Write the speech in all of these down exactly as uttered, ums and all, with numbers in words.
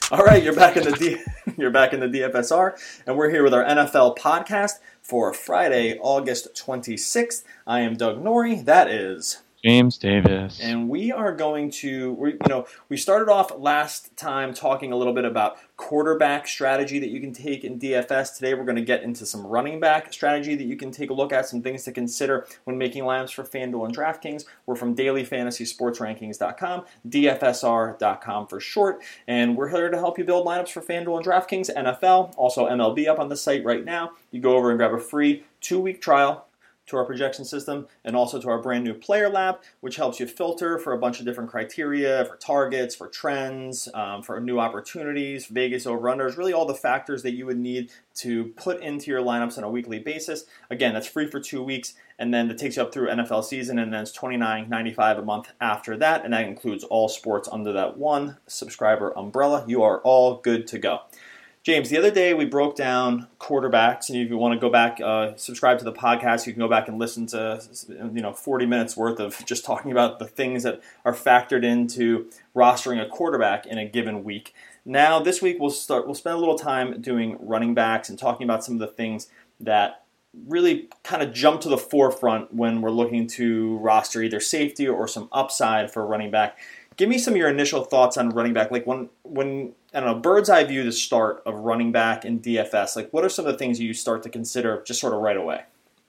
All right, you're back in the D- you're back in the D F S R, and we're here with our N F L podcast for Friday, August twenty-sixth. I am Doug Norrie. That is James Davis. And we are going to, we, you know, we started off last time talking a little bit about quarterback strategy that you can take in D F S. Today we're going to get into some running back strategy that you can take a look at, some things to consider when making lineups for FanDuel and DraftKings. We're from daily fantasy sports rankings dot com, D F S R dot com for short, and we're here to help you build lineups for FanDuel and DraftKings, N F L, also M L B up on the site right now. You go over and grab a free two-week trial to our projection system, and also to our brand new player lab, which helps you filter for a bunch of different criteria, for targets, for trends, um, for new opportunities, Vegas over-unders, really all the factors that you would need to put into your lineups on a weekly basis. Again, that's free for two weeks, and then that takes you up through N F L season, and then it's twenty-nine ninety-five a month after that, and that includes all sports under that one subscriber umbrella. You are all good to go. James, the other day we broke down quarterbacks, and if you want to go back, uh, subscribe to the podcast, you can go back and listen to you know forty minutes worth of just talking about the things that are factored into rostering a quarterback in a given week. Now, this week we'll start. We'll spend a little time doing running backs and talking about some of the things that really kind of jump to the forefront when we're looking to roster either safety or some upside for a running back. Give me some of your initial thoughts on running back. Like when, when I don't know, bird's eye view the start of running back in D F S. Like, what are some of the things you start to consider just sort of right away?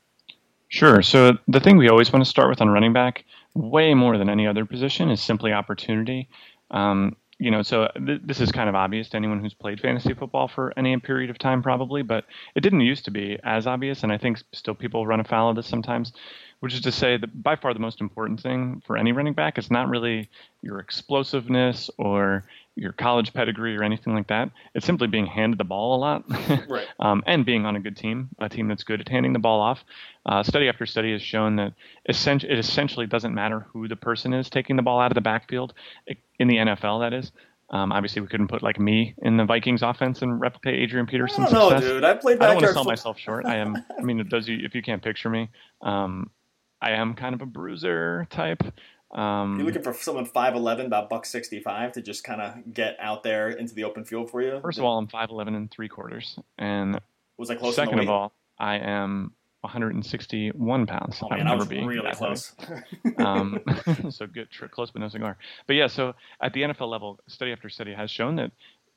Sure. So the thing we always want to start with on running back, way more than any other position, is simply opportunity. Um, you know, so th- this is kind of obvious to anyone who's played fantasy football for any period of time, probably, but it didn't used to be as obvious, and I think still people run afoul of this sometimes. Which is to say that by far the most important thing for any running back is not really your explosiveness or your college pedigree or anything like that. It's simply being handed the ball a lot Right. um, and being on a good team, a team that's good at handing the ball off. Uh, study after study has shown that essen- it essentially doesn't matter who the person is taking the ball out of the backfield, in the N F L, that is. Um, obviously, we couldn't put like me in the Vikings offense and replicate Adrian Peterson's I don't know, success. dude. I played I don't want to backyard sell football. myself short. I am. I mean, it does you if you can't picture me. Um, I am kind of a bruiser type. Um, You're looking for someone five eleven, about buck sixty-five, to just kind of get out there into the open field for you? First of all, I'm five eleven and three quarters. And Was I close second in the of weight? all, I am one hundred sixty-one pounds. Oh, I man, would I never was be really that close. um, so good, tr- close but no cigar. But yeah, so at the N F L level, study after study has shown that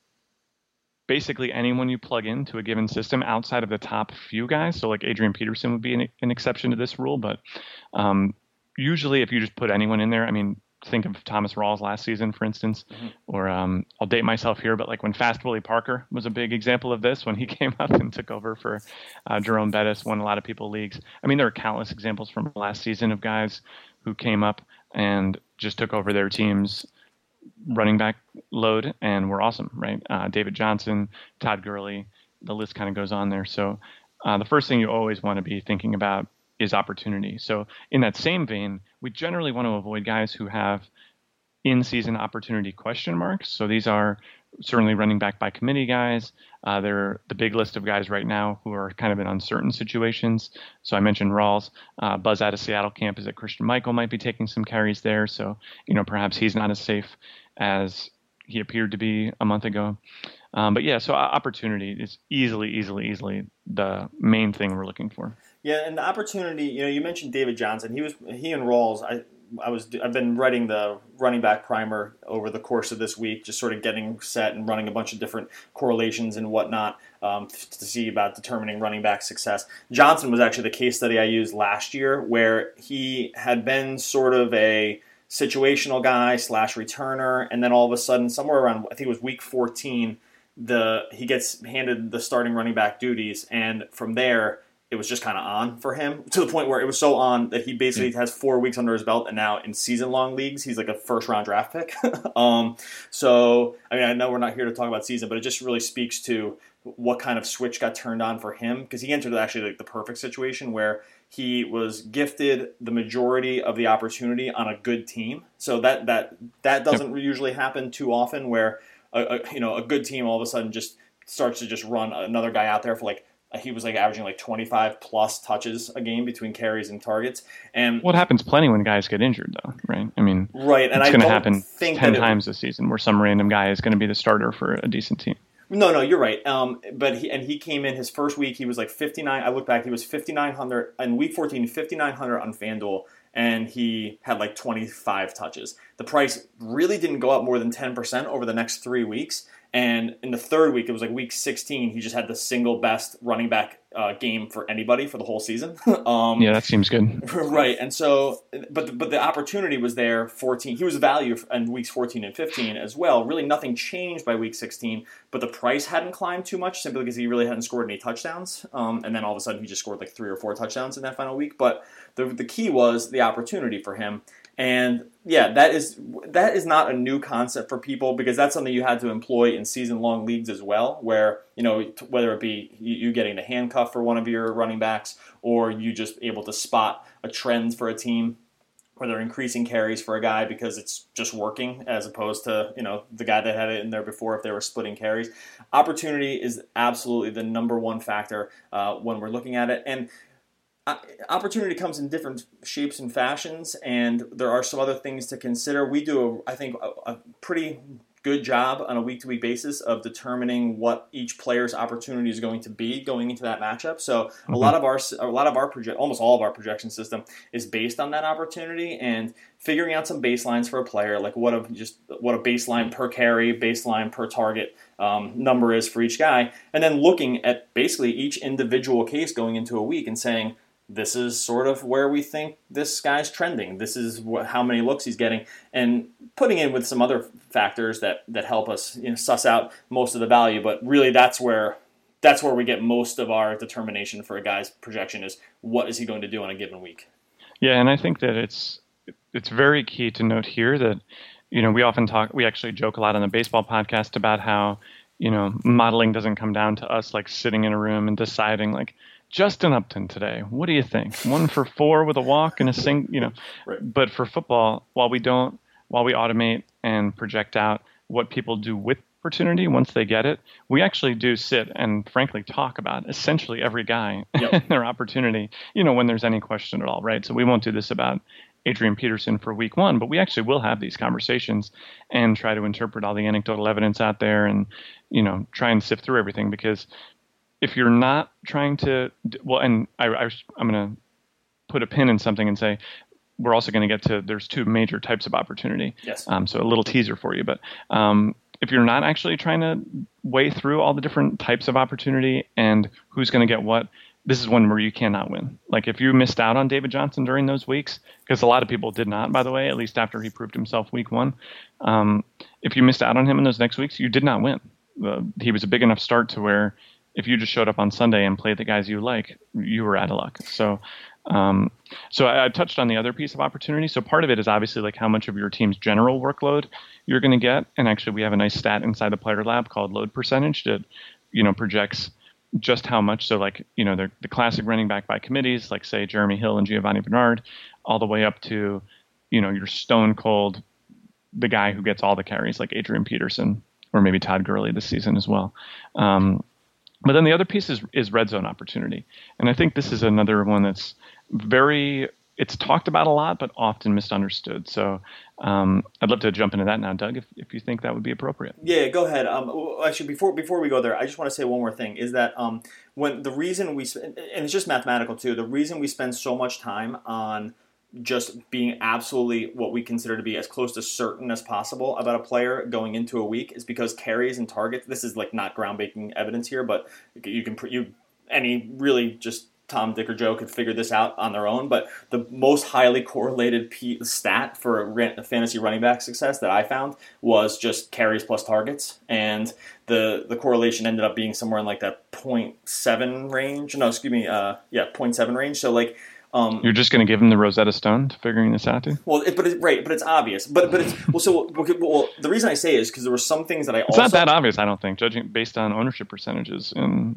basically anyone you plug into a given system outside of the top few guys, so like Adrian Peterson would be an, an exception to this rule, but um, usually if you just put anyone in there, I mean, think of Thomas Rawls last season, for instance, mm-hmm. or um, I'll date myself here, but like when Fast Willie Parker was a big example of this, when he came up and took over for uh, Jerome Bettis, won a lot of people leagues. I mean, there are countless examples from last season of guys who came up and just took over their teams running back load and were awesome, right? Uh, David Johnson, Todd Gurley, the list kind of goes on there. So uh, the first thing you always want to be thinking about is opportunity. So in that same vein, we generally want to avoid guys who have in-season opportunity question marks. So these are certainly running back by committee guys. Uh, they're the big list of guys right now who are kind of in uncertain situations. So I mentioned Rawls. Uh, buzz out of Seattle camp is that Christian Michael might be taking some carries there. So, you know, perhaps he's not as safe as he appeared to be a month ago. Um, but yeah, so opportunity is easily, easily, easily the main thing we're looking for. Yeah, and the opportunity, you know, you mentioned David Johnson. He was he and Rawls. I I was I've been writing the running back primer over the course of this week, just sort of getting set and running a bunch of different correlations and whatnot um, to see about determining running back success. Johnson was actually the case study I used last year, where he had been sort of a situational guy slash returner, and then all of a sudden, somewhere around I think it was week fourteen, the he gets handed the starting running back duties, and from there it was just kind of on for him, to the point where it was so on that he basically yeah. has four weeks under his belt, and now in season-long leagues, he's like a first-round draft pick. um, so, I mean, I know we're not here to talk about season, but it just really speaks to what kind of switch got turned on for him, because he entered actually like the perfect situation where he was gifted the majority of the opportunity on a good team. So that that that doesn't yep. usually happen too often, where a, a, you know a good team all of a sudden just starts to just run another guy out there for like he was like averaging like twenty-five plus touches a game between carries and targets. And what happens plenty when guys get injured, though, right? I mean, right, and it's I going to don't happen think ten that it, times this season where some random guy is going to be the starter for a decent team. No, no, you're right. Um, but he and he came in his first week. He was like fifty-nine. I look back. He was fifty-nine hundred in week fourteen, fifty-nine hundred on FanDuel, and he had like twenty-five touches. The price really didn't go up more than ten percent over the next three weeks. And in the third week, it was like week sixteen, he just had the single best running back uh, game for anybody for the whole season. um, yeah, that seems good. Right. And so, but the, but the opportunity was there. fourteen He was value in weeks fourteen and fifteen as well. Really nothing changed by week sixteen, but the price hadn't climbed too much simply because he really hadn't scored any touchdowns. Um, and then all of a sudden, he just scored like three or four touchdowns in that final week. But the the key was the opportunity for him. And yeah, that is that is not a new concept for people because that's something you had to employ in season-long leagues as well, where, you know, whether it be you getting the handcuff for one of your running backs or you just able to spot a trend for a team where they're increasing carries for a guy because it's just working as opposed to, you know, the guy that had it in there before if they were splitting carries. Opportunity is absolutely the number one factor uh, when we're looking at it. And opportunity comes in different shapes and fashions, and there are some other things to consider. We do, a, I think, a, a pretty good job on a week-to-week basis of determining what each player's opportunity is going to be going into that matchup. So mm-hmm. a lot of our, a lot of our project, almost all of our projection system is based on that opportunity and figuring out some baselines for a player, like what a just what a baseline per carry, baseline per target um, number is for each guy, and then looking at basically each individual case going into a week and saying, this is sort of where we think this guy's trending. This is what, how many looks he's getting, and putting in with some other factors that, that help us, you know, suss out most of the value. But really, that's where that's where we get most of our determination for a guy's projection is what is he going to do on a given week. Yeah, and I think that it's it's very key to note here that, you know, we often talk, we actually joke a lot on the baseball podcast about how, you know, modeling doesn't come down to us like sitting in a room and deciding like, Justin Upton today, what do you think? One for four with a walk and a sing, you know. Right. But for football, while we don't, while we automate and project out what people do with opportunity once they get it, we actually do sit and frankly talk about essentially every guy yep. and their opportunity, you know, when there's any question at all, right? So we won't do this about Adrian Peterson for week one, but we actually will have these conversations and try to interpret all the anecdotal evidence out there and, you know, try and sift through everything because if you're not trying to, well, and I, I, I'm going to put a pin in something and say, we're also going to get to, there's two major types of opportunity. Yes. Um, so a little teaser for you, but um, if you're not actually trying to weigh through all the different types of opportunity and who's going to get what, this is one where you cannot win. Like if you missed out on David Johnson during those weeks, because a lot of people did not, by the way, at least after he proved himself week one. Um, if you missed out on him in those next weeks, you did not win. Uh, he was a big enough start to where if you just showed up on Sunday and played the guys you like, you were out of luck. So, um, so I, I touched on the other piece of opportunity. So part of it is obviously like how much of your team's general workload you're going to get. And actually, we have a nice stat inside the Player Lab called load percentage that, you know, projects just how much. So like, you know, the, the classic running back by committees, like say Jeremy Hill and Giovanni Bernard, all the way up to, you know, your stone cold, the guy who gets all the carries like Adrian Peterson or maybe Todd Gurley this season as well. Um, But then the other piece is, is red zone opportunity. And I think this is another one that's very, it's talked about a lot, but often misunderstood. So um, I'd love to jump into that now, Doug, if, if you think that would be appropriate. Yeah, go ahead. Um, actually, before before we go there, I just want to say one more thing, is that um, when the reason we, and it's just mathematical too, the reason we spend so much time on just being absolutely what we consider to be as close to certain as possible about a player going into a week is because carries and targets, this is like not groundbreaking evidence here, but you can, you any really just Tom, Dick, or Joe could figure this out on their own, but the most highly correlated P- stat for a fantasy running back success that I found was just carries plus targets, and the the correlation ended up being somewhere in like that zero point seven range, no, excuse me, uh, yeah, zero point seven range, so like, Um, You're just going to give him the Rosetta Stone to figuring this out, too? Well, it, but it, right, but it's obvious. But but it's well. So well, the reason I say is because there were some things that I it's also. It's not that obvious, I don't think, judging based on ownership percentages in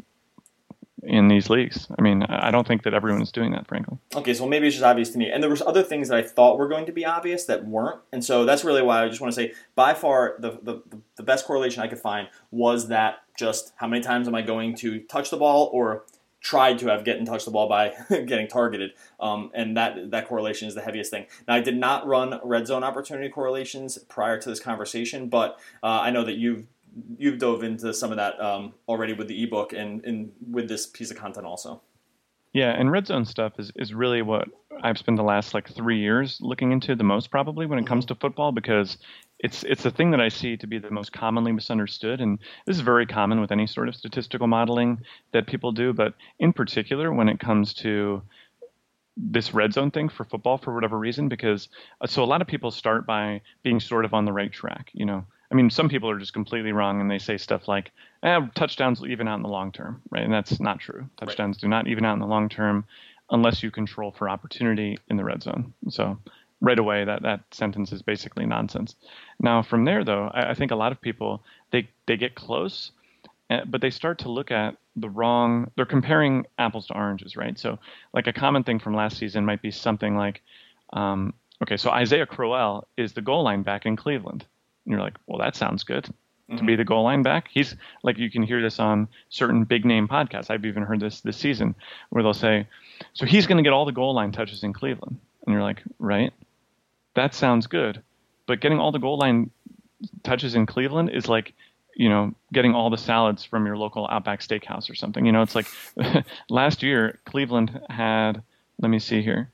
in these leagues. I mean, I don't think that everyone is doing that, frankly. Okay, so maybe it's just obvious to me. And there was other things that I thought were going to be obvious that weren't, and so that's really why I just want to say, by far, the the the best correlation I could find was that just how many times am I going to touch the ball or tried to have getting touch the ball by getting targeted, um, and that that correlation is the heaviest thing. Now, I did not run red zone opportunity correlations prior to this conversation, but uh, I know that you've you've dove into some of that um, already with the ebook and, and with this piece of content also. Yeah, and red zone stuff is, is really what I've spent the last like three years looking into the most probably when it comes to football, because it's it's the thing that I see to be the most commonly misunderstood. And this is very common with any sort of statistical modeling that people do, but in particular when it comes to this red zone thing for football for whatever reason, because uh, so a lot of people start by being sort of on the right track, you know. I mean, some people are just completely wrong and they say stuff like, eh, touchdowns will even out in the long term, right? And that's not true. Touchdowns right. do not even out in the long term unless you control for opportunity in the red zone. So right away, that, that sentence is basically nonsense. Now, from there, though, I, I think a lot of people, they, they get close, but they start to look at the wrong, they're comparing apples to oranges, right? So like a common thing from last season might be something like, um, okay, so Isaiah Crowell is the goal line back in Cleveland. And you're like, well, that sounds good mm-hmm. to be the goal line back. He's like, you can hear this on certain big name podcasts. I've even heard this this season where they'll say, so he's going to get all the goal line touches in Cleveland. And you're like, right, that sounds good. But getting all the goal line touches in Cleveland is like, you know, getting all the salads from your local Outback Steakhouse or something. You know, it's like last year, Cleveland had, let me see here,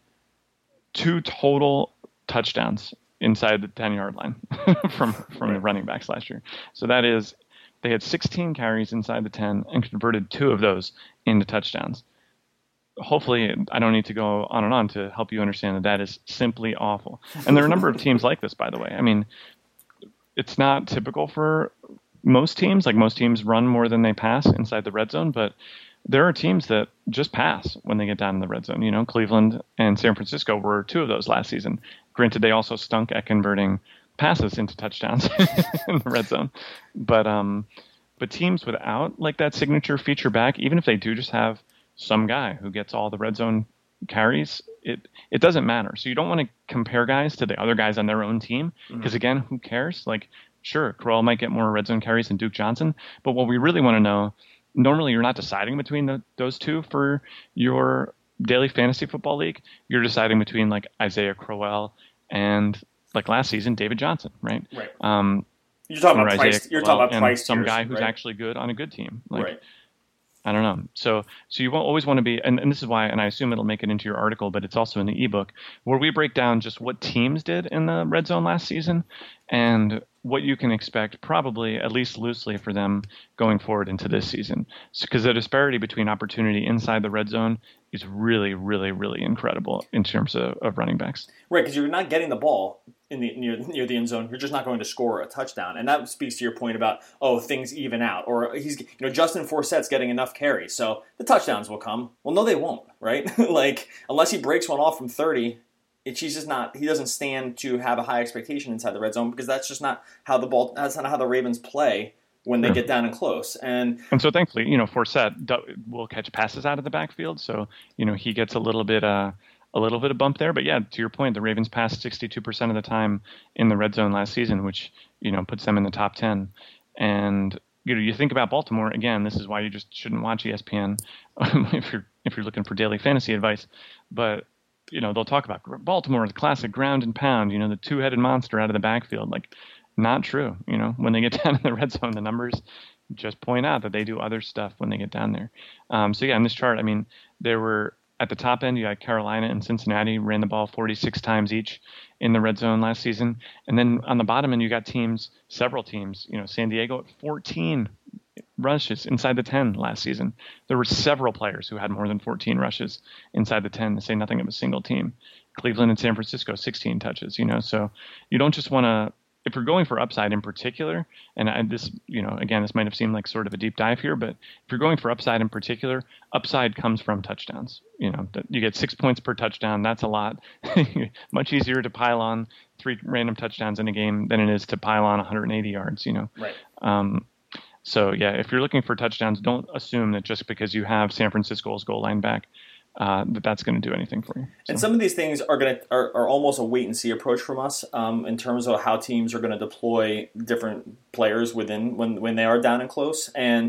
two total touchdowns inside the ten-yard line from from right. the running backs last year. So that is, they had sixteen carries inside the ten and converted two of those into touchdowns. Hopefully, I don't need to go on and on to help you understand that that is simply awful. And there are a number of teams like this, by the way. I mean, it's not typical for most teams. Like most teams run more than they pass inside the red zone, but there are teams that just pass when they get down in the red zone. You know, Cleveland and San Francisco were two of those last season. Granted, they also stunk at converting passes into touchdowns in the red zone. But um, but teams without like that signature feature back, even if they do just have some guy who gets all the red zone carries, it it doesn't matter. So you don't want to compare guys to the other guys on their own team because, mm-hmm. again, who cares? Like, sure, Crowell might get more red zone carries than Duke Johnson, but what we really want to know, normally you're not deciding between the, those two for your daily fantasy football league. You're deciding between like Isaiah Crowell and like last season, David Johnson, right? Right. Um, you're talking about price. You're talking about price. Some tiers, guy who's right? actually good on a good team. Like, right. I don't know. So, so you won't always want to be, and, and this is why, and I assume it'll make it into your article, but it's also in the ebook where we break down just what teams did in the red zone last season and what you can expect probably at least loosely for them going forward into this season. Because so, the disparity between opportunity inside the red zone is really, really, really incredible in terms of, of running backs. Right, because you're not getting the ball in the near, near the end zone. You're just not going to score a touchdown. And that speaks to your point about, oh, things even out. Or he's, you know, Justin Forsett's getting enough carries, so the touchdowns will come. Well, no, they won't, right? Like, unless he breaks one off from thirty, It, he's just not. He doesn't stand to have a high expectation inside the red zone because that's just not how the ball. That's not how the Ravens play when they yeah. get down and close. And and so thankfully, you know, Forsett will catch passes out of the backfield, so you know he gets a little bit uh, a little bit of bump there. But yeah, to your point, the Ravens passed sixty-two percent of the time in the red zone last season, which you know puts them in the top ten. And you know, you think about Baltimore again. This is why you just shouldn't watch E S P N if you're if you're looking for daily fantasy advice, but. You know, they'll talk about Baltimore, the classic ground and pound, you know, the two-headed monster out of the backfield. Like, not true. You know, when they get down in the red zone, the numbers just point out that they do other stuff when they get down there. Um, so, yeah, in this chart, I mean, there were at the top end, you had Carolina and Cincinnati ran the ball forty-six times each in the red zone last season. And then on the bottom end, you got teams, several teams, you know, San Diego at fourteen rushes inside the ten last season. There were several players who had more than fourteen rushes inside the ten, to say nothing of a single team. Cleveland and San Francisco, sixteen touches, you know, so you don't just want to, if you're going for upside in particular, and I, this, you know, again, this might have seemed like sort of a deep dive here, but if you're going for upside in particular, upside comes from touchdowns. You know, you get six points per touchdown. That's a lot. Much easier to pile on three random touchdowns in a game than it is to pile on one hundred eighty yards, you know. Right. Um, So, yeah, if you're looking for touchdowns, don't assume that just because you have San Francisco's goal line back, uh, that that's going to do anything for you. So. And some of these things are going to are, are almost a wait-and-see approach from us um, in terms of how teams are going to deploy different players within when, when they are down and close. And,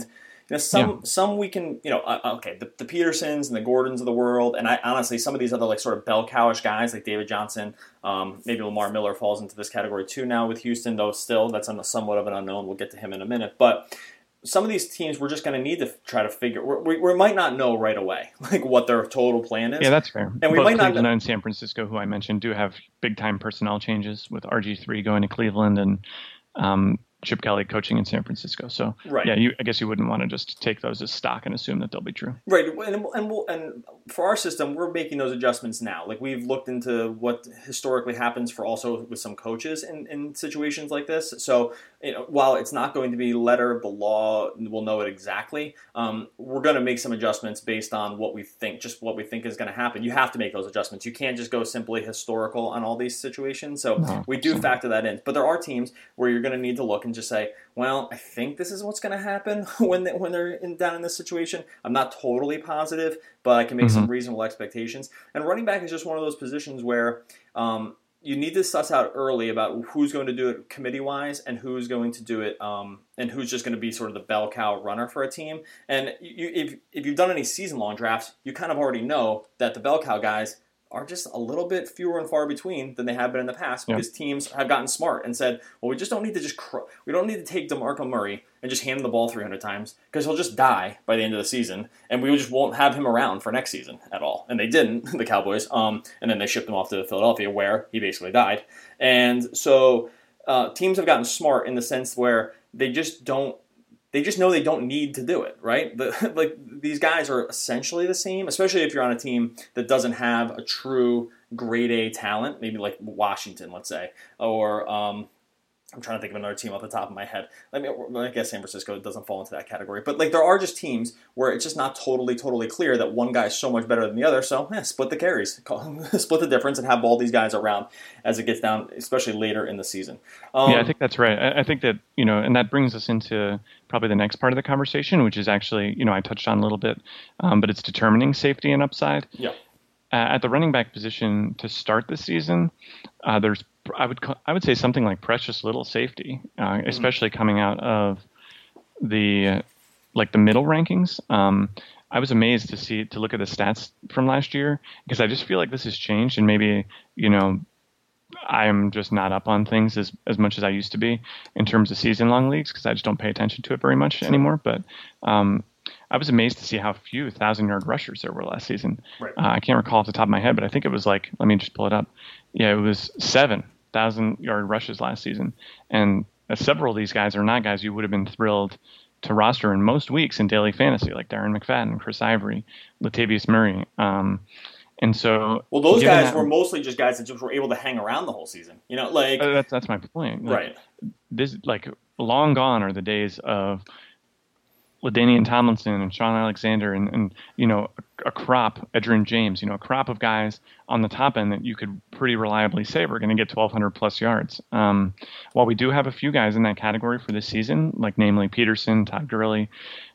You know, some Yeah. some we can, you know, uh, okay, the, the Petersons and the Gordons of the world, and I honestly, some of these other like sort of bell cowish guys like David Johnson, um, maybe Lamar Miller falls into this category too now with Houston, though still that's somewhat of an unknown. We'll get to him in a minute, but some of these teams we're just going to need to try to figure. We, we might not know right away like what their total plan is. Yeah, that's fair. And we Both might not Cleveland know- and San Francisco, who I mentioned, do have big time personnel changes with R G three going to Cleveland and um, Chip Kelly coaching in San Francisco. So Right. yeah, you, I guess you wouldn't want to just take those as stock and assume that they'll be true. Right, and and, we'll, and for our system, we're making those adjustments now. Like we've looked into what historically happens for also with some coaches in, in situations like this. So you know, while it's not going to be letter of the law, we'll know it exactly. Um, we're going to make some adjustments based on what we think, just what we think is going to happen. You have to make those adjustments. You can't just go simply historical on all these situations. So No, we do so- factor that in. But there are teams where you're going to need to look and just say, well, I think this is what's going to happen when they, when they're in, down in this situation. I'm not totally positive, but I can make Mm-hmm. some reasonable expectations. And running back is just one of those positions where um, you need to suss out early about who's going to do it committee-wise and who's going to do it, um, and who's just going to be sort of the bell cow runner for a team. And you, if if you've done any season-long drafts, you kind of already know that the bell cow guys are just a little bit fewer and far between than they have been in the past because Yeah. teams have gotten smart and said, well, we just don't need to just cr- we don't need to take DeMarco Murray and just hand him the ball three hundred times because he'll just die by the end of the season and we just won't have him around for next season at all. And they didn't, the Cowboys, um, and then they shipped him off to Philadelphia where he basically died. And so uh, teams have gotten smart in the sense where they just don't They just know they don't need to do it, right? The, like these guys are essentially the same, especially if you're on a team that doesn't have a true grade A talent, maybe like Washington, let's say, or um, I'm trying to think of another team off the top of my head. Let me, I guess San Francisco doesn't fall into that category, but like there are just teams where it's just not totally, totally clear that one guy is so much better than the other. So eh, split the carries, split the difference, and have all these guys around as it gets down, especially later in the season. Um, yeah, I think that's right. I, I think that, you know, and that brings us into probably the next part of the conversation, which is actually, you know, I touched on a little bit, um, but it's determining safety and upside. Yeah. Uh, at the running back position to start the season, uh, there's I would ca- I would say something like precious little safety, uh, mm-hmm. especially coming out of the uh, like the middle rankings. Um, I was amazed to see to look at the stats from last year because I just feel like this has changed and maybe you know I'm just not up on things as as much as I used to be in terms of season long leagues because I just don't pay attention to it very much anymore. But um, I was amazed to see how few thousand-yard rushers there were last season. Right. Uh, I can't recall off the top of my head, but I think it was like, let me just pull it up. Yeah, it was seven thousand-yard rushes last season. And uh, several of these guys are not guys you would have been thrilled to roster in most weeks in daily fantasy, like Darren McFadden, Chris Ivory, Latavius Murray. Um, and so... Well, those guys that, were mostly just guys that just were able to hang around the whole season. You know, like... Uh, that's, that's my point. Like, right. This, like, long gone are the days of LaDainian Tomlinson and Sean Alexander and, and you know, a, a crop, Edgerrin James, you know, a crop of guys on the top end that you could pretty reliably say we're going to get twelve hundred plus yards. Um, while we do have a few guys in that category for this season, like namely Peterson, Todd Gurley,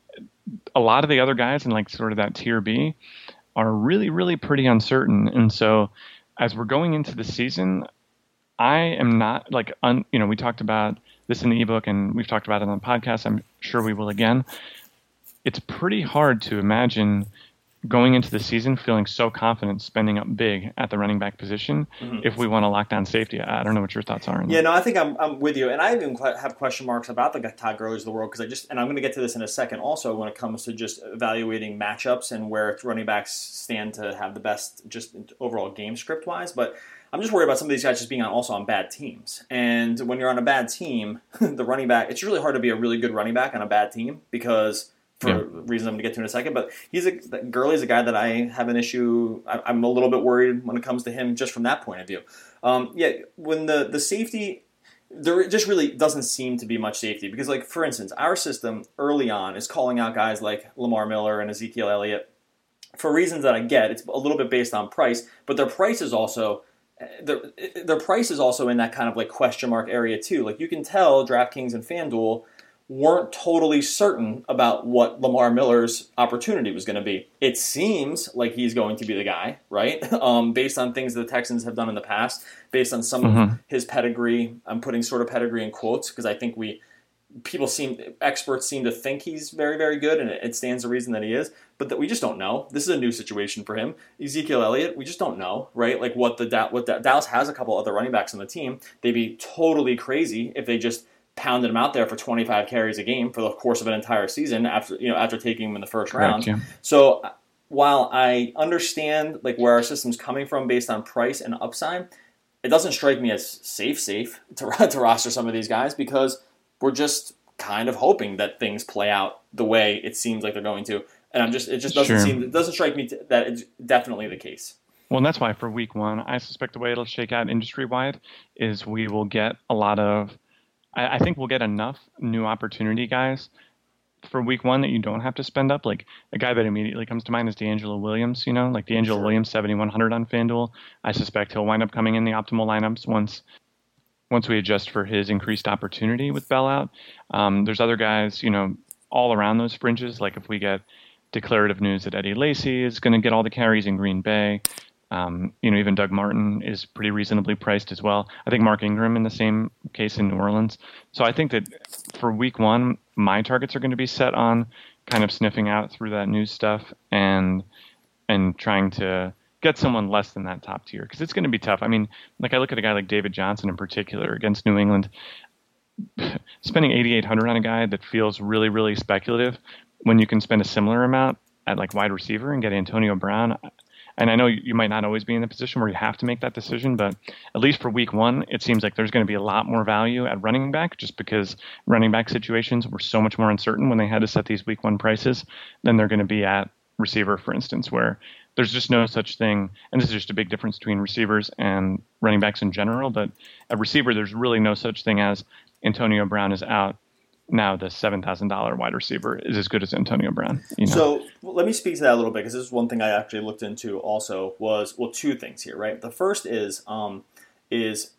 a lot of the other guys in like sort of that tier B are really, really pretty uncertain. And so as we're going into the season, I am not like, un, you know, we talked about this in the ebook and we've talked about it on the podcast. I'm sure we will again. It's pretty hard to imagine going into the season feeling so confident spending up big at the running back position mm-hmm. if we want to lock down safety. I don't know what your thoughts are. Yeah, no, I think I'm, I'm with you. And I even have question marks about the Todd Gurley's of the world because I just, and I'm going to get to this in a second also when it comes to just evaluating matchups and where running backs stand to have the best just overall game script wise. But I'm just worried about some of these guys just being on, also on bad teams. And when you're on a bad team, the running back, it's really hard to be a really good running back on a bad team because for yeah. reasons I'm going to get to in a second. But he's a, Gurley's a guy that I have an issue. I, I'm a little bit worried when it comes to him just from that point of view. Um, yeah, when the, the safety, there just really doesn't seem to be much safety. Because, like, for instance, our system early on is calling out guys like Lamar Miller and Ezekiel Elliott for reasons that I get. It's a little bit based on price, but their price is also... Their, their price is also in that kind of like question mark area too. Like you can tell DraftKings and FanDuel weren't totally certain about what Lamar Miller's opportunity was going to be. It seems like he's going to be the guy, right? Um, based on things the Texans have done in the past, based on some mm-hmm. of his pedigree. I'm putting sort of pedigree in quotes because I think we people seem, experts seem to think he's very, very good, and it stands to reason that he is, but that we just don't know. This is a new situation for him. Ezekiel Elliott, we just don't know, right? Like what the what the, Dallas has a couple other running backs on the team. They'd be totally crazy if they just pounded him out there for twenty-five carries a game for the course of an entire season after you know after taking him in the first Correct, round. yeah. So while I understand like where our system's coming from based on price and upside, it doesn't strike me as safe safe to to roster some of these guys because we're just kind of hoping that things play out the way it seems like they're going to, and I'm just it just doesn't Sure. seem it doesn't strike me to, that it's definitely the case. Well, and that's why for week one, I suspect the way it'll shake out industry wide is we will get a lot of. I, I think we'll get enough new opportunity guys for week one that you don't have to spend up. Like a guy that immediately comes to mind is D'Angelo Williams. You know, like D'Angelo Sure. Williams, seventy-one hundred on FanDuel. I suspect he'll wind up coming in the optimal lineups once. Once we adjust for his increased opportunity with Bell out. Um, there's other guys, you know, all around those fringes. Like if we get declarative news that Eddie Lacy is going to get all the carries in Green Bay, um, you know, even Doug Martin is pretty reasonably priced as well. I think Mark Ingram in the same case in New Orleans. So I think that for week one, my targets are going to be set on kind of sniffing out through that news stuff and and trying to get someone less than that top tier because it's going to be tough. I mean, like I look at a guy like David Johnson in particular against New England, spending eighty-eight hundred on a guy that feels really, really speculative when you can spend a similar amount at like wide receiver and get Antonio Brown. And I know you might not always be in the position where you have to make that decision, but at least for week one, it seems like there's going to be a lot more value at running back just because running back situations were so much more uncertain when they had to set these week one prices than they're going to be at receiver, for instance, where there's just no such thing. And this is just a big difference between receivers and running backs in general. But at receiver, there's really no such thing as Antonio Brown is out. Now the seven thousand dollars wide receiver is as good as Antonio Brown. You know? So let me speak to that a little bit because this is one thing I actually looked into also was, well, two things here, right? The first is, um, is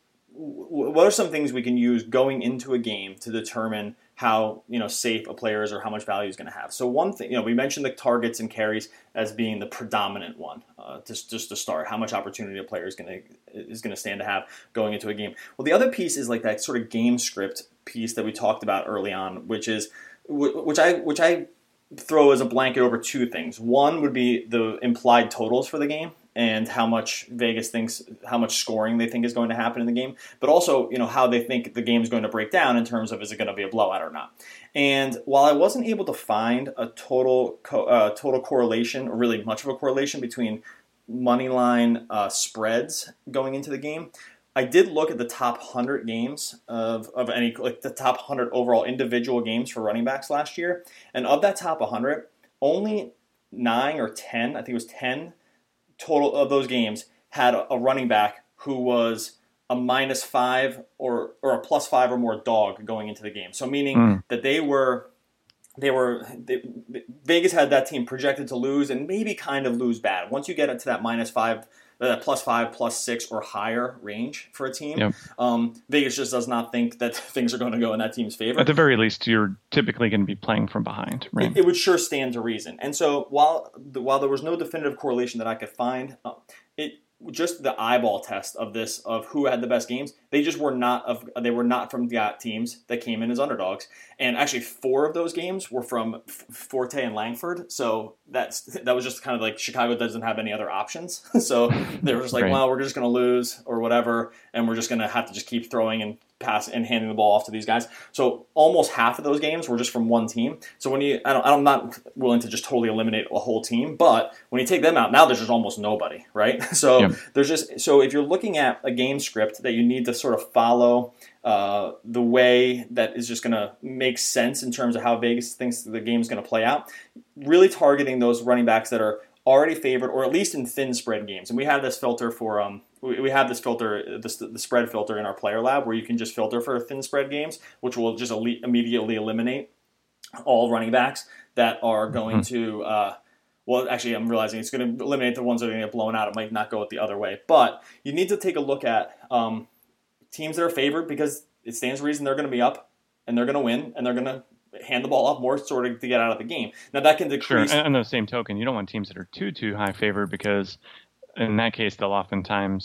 w- what are some things we can use going into a game to determine how, you know, safe a player is or how much value he's going to have. So one thing, you know, we mentioned the targets and carries as being the predominant one, uh, just just to start, how much opportunity a player is going to is going to stand to have going into a game. Well, the other piece is like that sort of game script piece that we talked about early on, which is which I which I throw as a blanket over two things. One would be the implied totals for the game and how much Vegas thinks, how much scoring they think is going to happen in the game, but also, you know, how they think the game is going to break down in terms of is it going to be a blowout or not. And while I wasn't able to find a total co- uh, total correlation, or really much of a correlation between money line uh, spreads going into the game, I did look at the top one hundred games of, of any, like the top one hundred overall individual games for running backs last year. And of that top one hundred, only nine or ten, I think it was ten total of those games had a, a running back who was a minus five or, or a plus five or more dog going into the game. So meaning mm. that they were, they were, they, Vegas had that team projected to lose and maybe kind of lose bad. Once you get into that minus five, Uh, plus five, plus six, or higher range for a team. Yep. Um, Vegas just does not think that things are going to go in that team's favor. At the very least, you're typically going to be playing from behind, right? It, it would sure stand to reason. And so while the, while there was no definitive correlation that I could find, uh, it just the eyeball test of this of who had the best games. They just were not of they were not from the teams that came in as underdogs. And actually, four of those games were from Forte and Langford. So that's that was just kind of like Chicago doesn't have any other options. So they were just like, right. well, we're just going to lose or whatever, and we're just going to have to just keep throwing and pass and handing the ball off to these guys. So almost half of those games were just from one team. So when you, I don't, I'm not willing to just totally eliminate a whole team, but when you take them out, now there's just almost nobody, right? So yep. there's just, so if you're looking at a game script that you need to sort of follow uh, the way that is just going to make sense in terms of how Vegas thinks the game's going to play out, really targeting those running backs that are already favored, or at least in thin spread games. And we have this filter for um, we, we have this filter, this, the spread filter in our player lab, where you can just filter for thin spread games, which will just elite, immediately eliminate all running backs that are going mm-hmm. to. Uh, well, actually, I'm realizing it's going to eliminate the ones that are going to get blown out. It might not go the other way, but you need to take a look at um, teams that are favored because it stands to reason they're going to be up and they're going to win and they're going to hand the ball off more sort of to get out of the game. Now that can decrease. Sure, and on the same token, you don't want teams that are too, too high favored because in that case, they'll oftentimes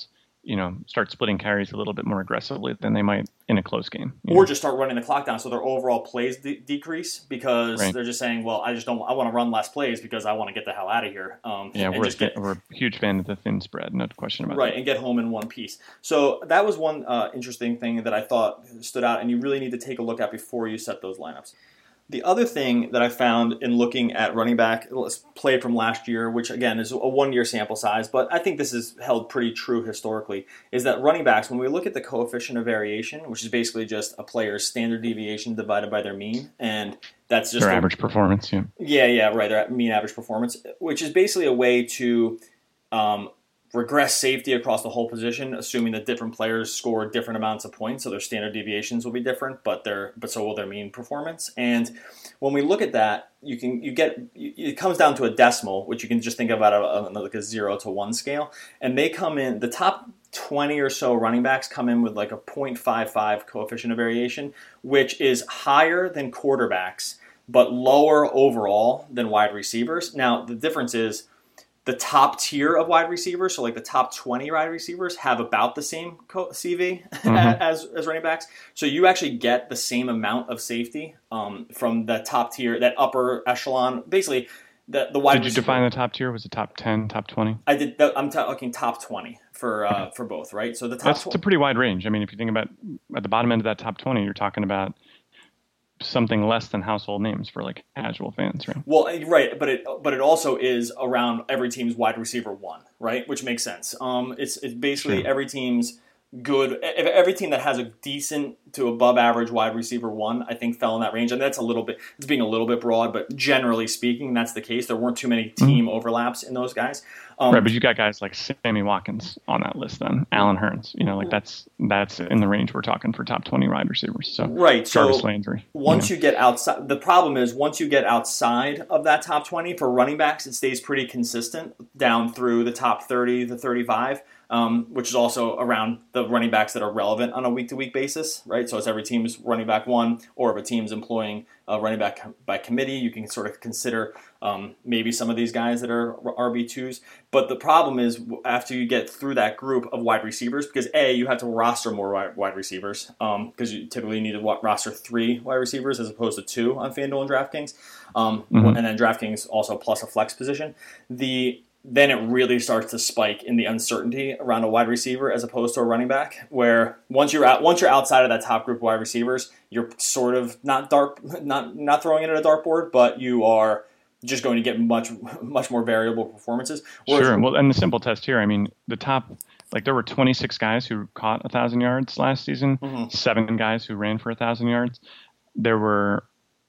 you know, start splitting carries a little bit more aggressively than they might in a close game. Or know? just start running the clock down so their overall plays de- decrease because right. they're just saying, well, I just don't, I want to run less plays because I want to get the hell out of here. Um, yeah, we're, just get, we're a huge fan of the thin spread, no question about right, that. Right, and get home in one piece. So that was one uh, interesting thing that I thought stood out, and you really need to take a look at before you set those lineups. The other thing that I found in looking at running back played from last year, which again is a one-year sample size, but I think this is held pretty true historically, is that running backs, when we look at the coefficient of variation, which is basically just a player's standard deviation divided by their mean, and that's just their a, average performance, yeah. Yeah, yeah, right, their mean average performance, which is basically a way to um, regress safety across the whole position, assuming that different players score different amounts of points, so their standard deviations will be different, but their but so will their mean performance. And when we look at that, you can you get it comes down to a decimal, which you can just think about a, a, like a zero to one scale, and they come in the top twenty or so running backs come in with like a zero point five five coefficient of variation, which is higher than quarterbacks, but lower overall than wide receivers. Now the difference is, the top tier of wide receivers, so like the top twenty wide receivers, have about the same C V mm-hmm. as, as running backs. So you actually get the same amount of safety um, from the top tier, that upper echelon. Basically, the, the wide Did you receiver, define the top tier? Was it top ten, top twenty? I did. I'm talking top twenty for uh, for both, right? So the top That's tw- a pretty wide range. I mean, if you think about at the bottom end of that top twenty, you're talking about something less than household names for like casual fans, right? Well, right, but it but it also is around every team's wide receiver one, right? Which makes sense. Um, it's it's basically sure. every team's good. Every team that has a decent to above average wide receiver one, I think, fell in that range, and that's a little bit. It's being a little bit broad, but generally speaking, that's the case. There weren't too many team mm-hmm. overlaps in those guys. Um, right, but you got guys like Sammy Watkins on that list, then Allen Hurns. You know, like that's that's in the range we're talking for top twenty wide receivers. So right, Jarvis so Landry. Once you, know. you get outside, the problem is once you get outside of that top twenty for running backs, it stays pretty consistent down through the top thirty to thirty-five. Um, which is also around the running backs that are relevant on a week-to-week basis, right? So it's every team's running back one, or if a team's employing a running back by committee, you can sort of consider um, maybe some of these guys that are R B twos. But the problem is after you get through that group of wide receivers, because A, you have to roster more wide, wide receivers, um, because you typically need to roster three wide receivers as opposed to two on FanDuel and DraftKings, um, mm-hmm. and then DraftKings also plus a flex position. The then it really starts to spike in the uncertainty around a wide receiver as opposed to a running back, where once you're out, once you're outside of that top group of wide receivers, you're sort of not dark, not not throwing it at a dartboard, but you are just going to get much much more variable performances. Whereas, sure. Well, and the simple test here, I mean, the top, like there were twenty-six guys who caught a thousand yards last season, mm-hmm. seven guys who ran for a thousand yards. There were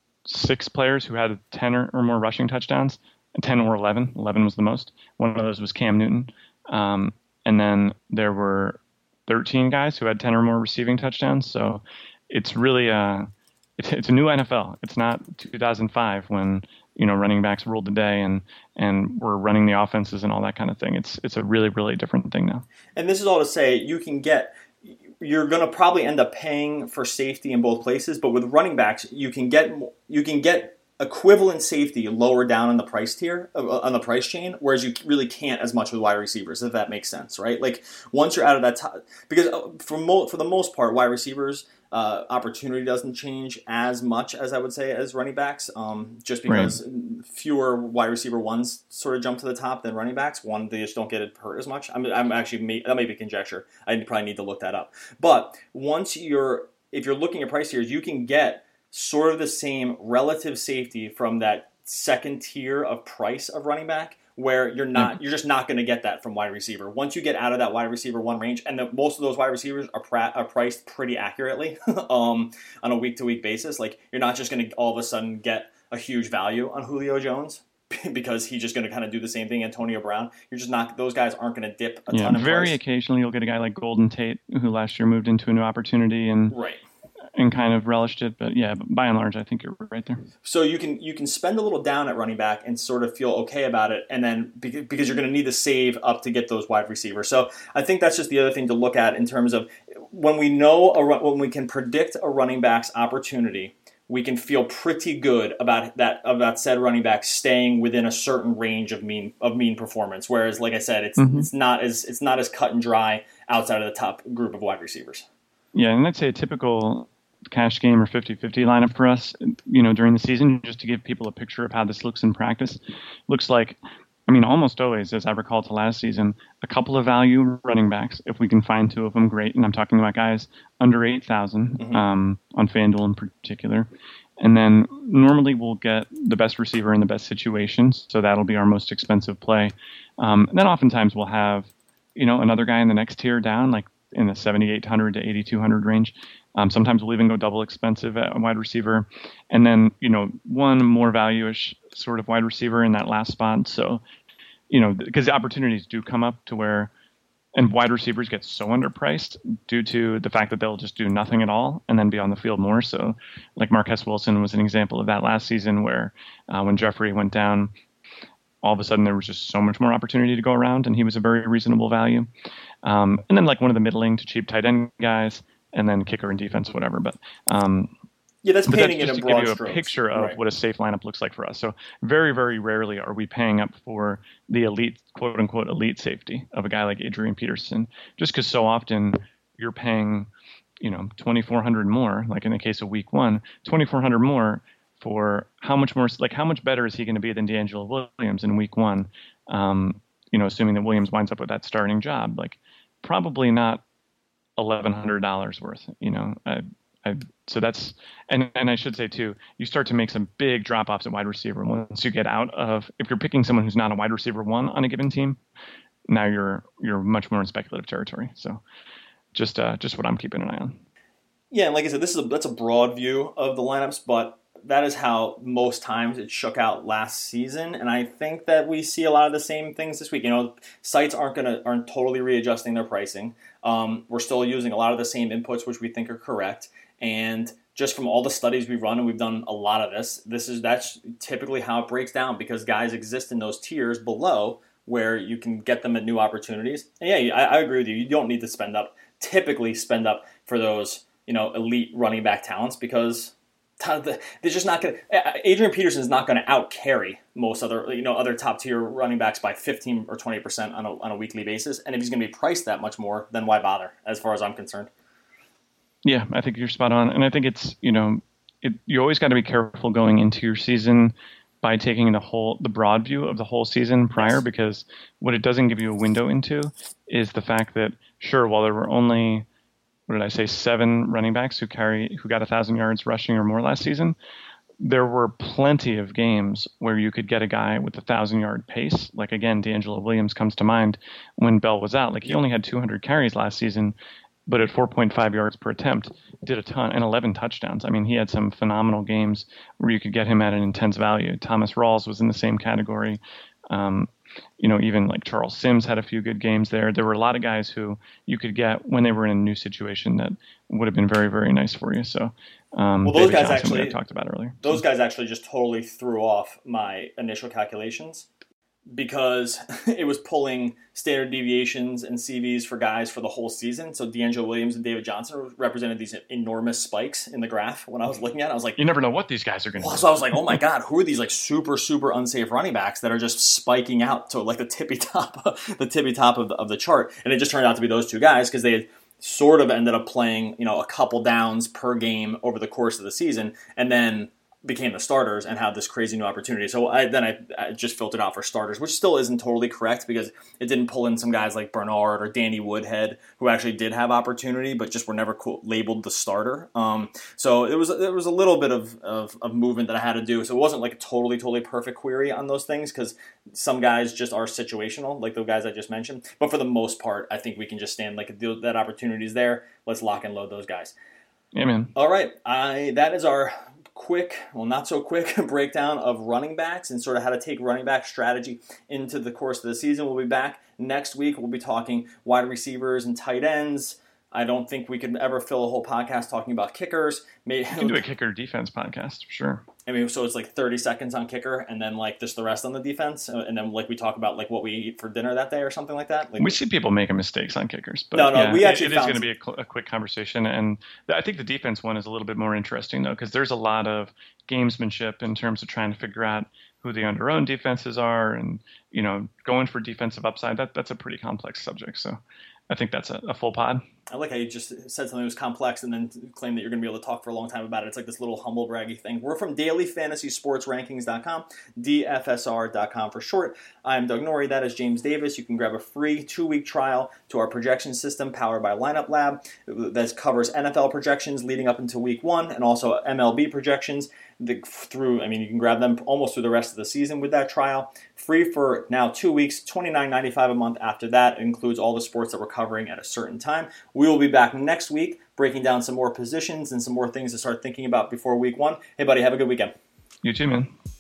six players who had ten or, or more rushing touchdowns. ten or eleven. eleven was the most. One of those was Cam Newton. Um, and then there were thirteen guys who had ten or more receiving touchdowns. So it's really a, it's, it's a new N F L. It's not two thousand five when, you know, running backs ruled the day and, and we're running the offenses and all that kind of thing. It's, it's a really, really different thing now. And this is all to say you can get, you're going to probably end up paying for safety in both places, but with running backs, you can get, you can get equivalent safety lower down on the price tier, uh, on the price chain, whereas you really can't as much with wide receivers, if that makes sense, right? Like once you're out of that top, because for mo- for the most part, wide receivers uh, opportunity doesn't change as much as I would say as running backs, um, just because right. fewer wide receiver ones sort of jump to the top than running backs. One, they just don't get it hurt as much. I'm, I'm actually may, that may be conjecture. I probably need to look that up. But once you're, if you're looking at price tiers, you can get sort of the same relative safety from that second tier of price of running back, where you're not, you're just not going to get that from wide receiver. Once you get out of that wide receiver one range, and the, most of those wide receivers are, pra- are priced pretty accurately um, on a week to week basis. Like you're not just going to all of a sudden get a huge value on Julio Jones because he's just going to kind of do the same thing. Antonio Brown, you're just not; those guys aren't going to dip a yeah, ton. Of very price. Occasionally, you'll get a guy like Golden Tate, who last year moved into a new opportunity and right. and kind of relished it, but yeah, by and large, I think you're right there. So you can you can spend a little down at running back and sort of feel okay about it, and then because you're going to need to save up to get those wide receivers. So I think that's just the other thing to look at in terms of when we know a, when we can predict a running back's opportunity, we can feel pretty good about that about said running back staying within a certain range of mean of mean performance. Whereas, like I said, it's mm-hmm. it's not as it's not as cut and dry outside of the top group of wide receivers. Yeah, and I'd say a typical cash game or fifty-fifty lineup for us, you know, during the season, just to give people a picture of how this looks in practice, looks like, I mean, almost always, as I recall to last season, a couple of value running backs. If we can find two of them, great. And I'm talking about guys under eight thousand mm-hmm. um, on FanDuel in particular. And then normally we'll get the best receiver in the best situations. So that'll be our most expensive play. Um, and then oftentimes we'll have, you know, another guy in the next tier down, like in the seventy-eight hundred to eighty-two hundred range. Um, sometimes we'll even go double expensive at a wide receiver. And then, you know, one more value-ish sort of wide receiver in that last spot. So, you know, because the opportunities do come up to where, and wide receivers get so underpriced due to the fact that they'll just do nothing at all and then be on the field more. So like Marquez Wilson was an example of that last season where uh, when Jeffrey went down, all of a sudden there was just so much more opportunity to go around and he was a very reasonable value. Um, and then like one of the middling to cheap tight end guys, and then kicker and defense, whatever. But um, yeah, that's painting that's it in broad strokes. To give you strokes. a picture of right. what a safe lineup looks like for us. So very, very rarely are we paying up for the elite, quote unquote, elite safety of a guy like Adrian Peterson, just because so often you're paying, you know, twenty-four hundred more, like in the case of week one, twenty-four hundred more for how much more, like how much better is he going to be than D'Angelo Williams in week one? Um, you know, assuming that Williams winds up with that starting job, like probably not eleven hundred dollars worth, you know, I, I, so that's, and, and I should say too, you start to make some big drop offs at wide receiver once you get out of, if you're picking someone who's not a wide receiver one on a given team, now you're, you're much more in speculative territory. So just, uh, just what I'm keeping an eye on. Yeah. And like I said, this is a, that's a broad view of the lineups, but that is how most times it shook out last season. And I think that we see a lot of the same things this week. You know, sites aren't going to, aren't totally readjusting their pricing. Um, we're still using a lot of the same inputs, which we think are correct. And just from all the studies we've run, and we've done a lot of this, this is, that's typically how it breaks down because guys exist in those tiers below where you can get them at new opportunities. And yeah, I, I agree with you. You don't need to spend up, typically spend up for those, you know, elite running back talents because they're just not going to. Adrian Peterson is not going to out carry most other, you know, other top tier running backs by fifteen or twenty percent on a on a weekly basis. And if he's going to be priced that much more, then why bother? As far as I'm concerned. Yeah, I think you're spot on, and I think it's you know, it, you always got to be careful going into your season by taking the whole the broad view of the whole season prior, yes. Because what it doesn't give you a window into is the fact that sure, while there were only what did I say, seven running backs who carry who got a thousand yards rushing or more last season, there were plenty of games where you could get a guy with a thousand yard pace. Like again, D'Angelo Williams comes to mind when Bell was out. Like he only had two hundred carries last season, but at four point five yards per attempt, did a ton and eleven touchdowns. I mean, he had some phenomenal games where you could get him at an intense value. Thomas Rawls was in the same category. Um, you know, even like Charles Sims had a few good games there. There were a lot of guys who you could get when they were in a new situation that would have been very, very nice for you. So, um, well, those David guys Johnson, actually we had talked about earlier. Those guys actually just totally threw off my initial calculations because it was pulling standard deviations and C Vs for guys for the whole season. So D'Angelo Williams and David Johnson represented these enormous spikes in the graph. When I was looking at it, I was like, you never know what these guys are going to well, do. So I was like, oh my God, who are these like super, super unsafe running backs that are just spiking out to like the tippy top, the tippy top of the, of the chart? And it just turned out to be those two guys because they had sort of ended up playing, you know, a couple downs per game over the course of the season. And then became the starters and had this crazy new opportunity. So I, then I, I just filtered out for starters, which still isn't totally correct because it didn't pull in some guys like Bernard or Danny Woodhead who actually did have opportunity, but just were never co- labeled the starter. Um, so it was there was a little bit of, of, of movement that I had to do. So it wasn't like a totally, totally perfect query on those things because some guys just are situational, like the guys I just mentioned. But for the most part, I think we can just stand like if that opportunity is there, let's lock and load those guys. Yeah, man. All right. I that is our quick, well, not so quick breakdown of running backs and sort of how to take running back strategy into the course of the season. We'll be back next week. We'll be talking wide receivers and tight ends. I don't think we could ever fill a whole podcast talking about kickers. Maybe you can do a kicker defense podcast, for sure. I mean, so it's like thirty seconds on kicker and then like just the rest on the defense. And then like we talk about like what we eat for dinner that day or something like that. Like, we see people making mistakes on kickers. But no, no, yeah, we actually it, it is going to be a, cl- a quick conversation. And I think the defense one is a little bit more interesting, though, because there's a lot of gamesmanship in terms of trying to figure out who the under-owned defenses are and, you know, going for defensive upside. That That's a pretty complex subject. So I think that's a, a full pod. I like how you just said something that was complex and then claimed that you're going to be able to talk for a long time about it. It's like this little humble braggy thing. We're from daily fantasy sports rankings dot com, D F S R dot com for short. I'm Doug Norrie. That is James Davis. You can grab a free two-week trial to our projection system powered by Lineup Lab that covers N F L projections leading up into week one and also M L B projections. The, through, I mean, you can grab them almost through the rest of the season with that trial. Free for now two weeks, twenty-nine ninety-five a month. After that, it includes all the sports that we're covering at a certain time. We will be back next week breaking down some more positions and some more things to start thinking about before week one. Hey, buddy, have a good weekend. You too, man.